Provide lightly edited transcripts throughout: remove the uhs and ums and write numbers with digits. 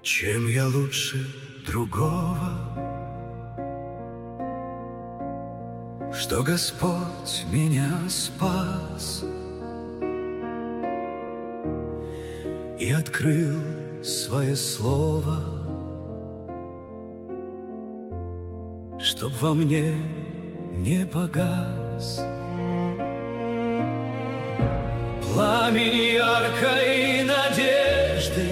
Чем я лучше другого, что Господь меня спас и открыл свое слово, чтоб во мне не погас пламень яркой надежды.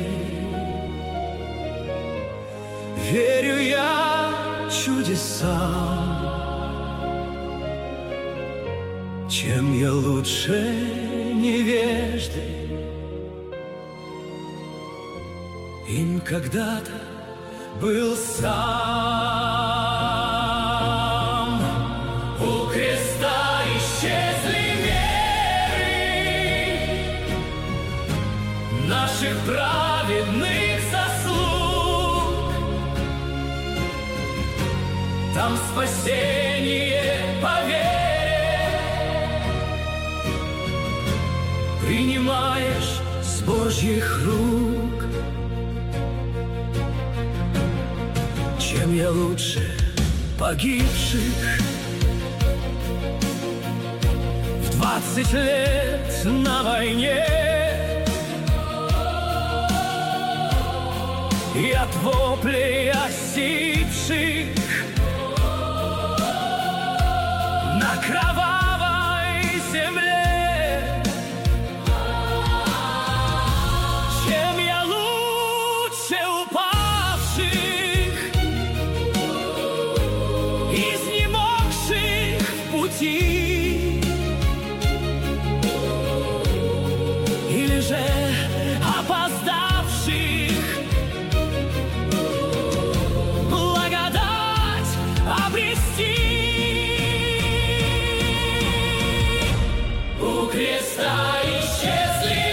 Верю я чудесам, чем я лучше невежды. Им когда-то был сам. У креста исчезли меры наших праведных заслуг. Там спасение по вере принимаешь с Божьих рук. Чем я лучше погибших в 20 лет на войне, и от воплей осипших на кровавой земле. Чем я лучше упавших, изнемогших в пути, или же опоздавших благодать обрести. У креста исчезли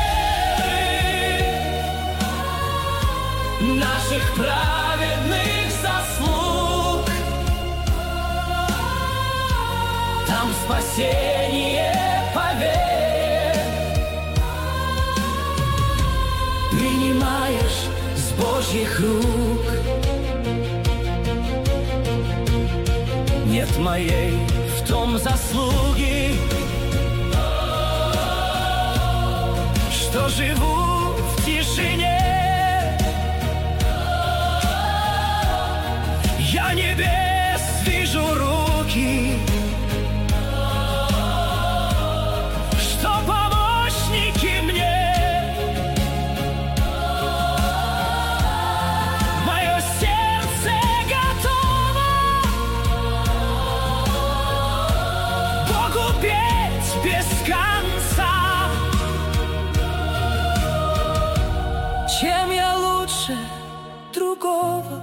меры наших праведных заслуг. Там спасение по вере принимаешь с Божьих рук. Нет моей в том заслуги, что живу в тишине. Я небес вижу руки, что помощники мне. Мое сердце готово Богу петь без конца. Чем я лучше другого,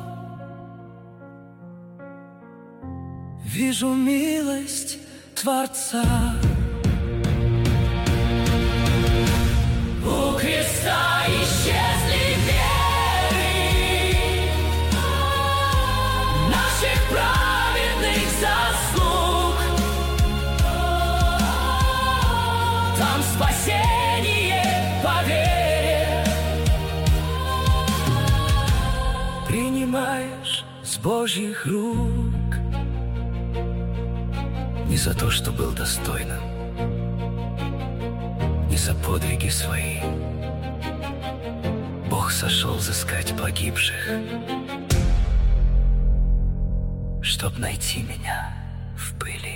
вижу милость Творца. У креста исчезли веры наших праведных заслуг. Там спасение по вере принимаешь с Божьих рук. Не за то, что был достойным, не за подвиги свои Бог сошел взыскать погибших, чтоб найти меня в пыли.